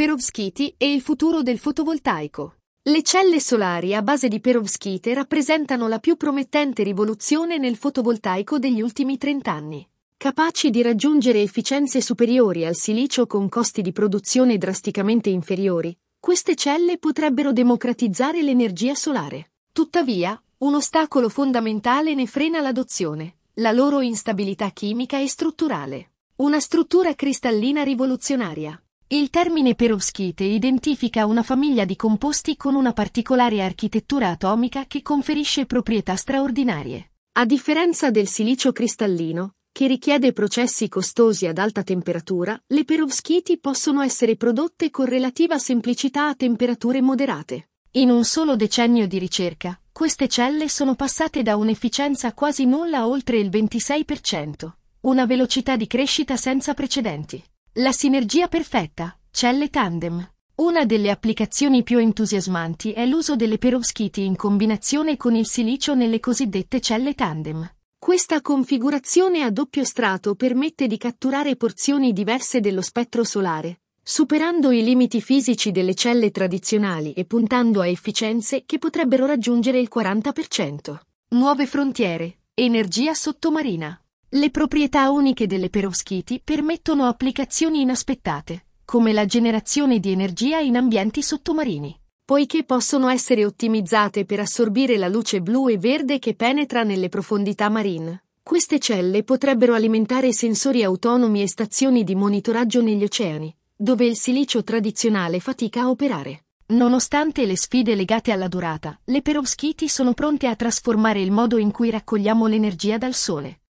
Perovskite e il futuro del fotovoltaico. Le celle solari a base di perovskite rappresentano la più promettente rivoluzione nel fotovoltaico degli ultimi 30 anni. Capaci di raggiungere efficienze superiori al silicio con costi di produzione drasticamente inferiori, queste celle potrebbero democratizzare l'energia solare. Tuttavia, un ostacolo fondamentale ne frena l'adozione: la loro instabilità chimica e strutturale. Una struttura cristallina rivoluzionaria. Il termine perovskite identifica una famiglia di composti con una particolare architettura atomica che conferisce proprietà straordinarie. A differenza del silicio cristallino, che richiede processi costosi ad alta temperatura, le perovskiti possono essere prodotte con relativa semplicità a temperature moderate. In un solo decennio di ricerca, queste celle sono passate da un'efficienza quasi nulla a oltre il 26%, una velocità di crescita senza precedenti. La sinergia perfetta, celle tandem. Una delle applicazioni più entusiasmanti è l'uso delle perovskiti in combinazione con il silicio nelle cosiddette celle tandem. Questa configurazione a doppio strato permette di catturare porzioni diverse dello spettro solare, superando i limiti fisici delle celle tradizionali e puntando a efficienze che potrebbero raggiungere il 40%. Nuove frontiere, energia sottomarina. Le proprietà uniche delle perovskiti permettono applicazioni inaspettate, come la generazione di energia in ambienti sottomarini. Poiché possono essere ottimizzate per assorbire la luce blu e verde che penetra nelle profondità marine, queste celle potrebbero alimentare sensori autonomi e stazioni di monitoraggio negli oceani, dove il silicio tradizionale fatica a operare. Nonostante le sfide legate alla durata, le perovskiti sono pronte a trasformare il modo in cui raccogliamo l'energia dal sole.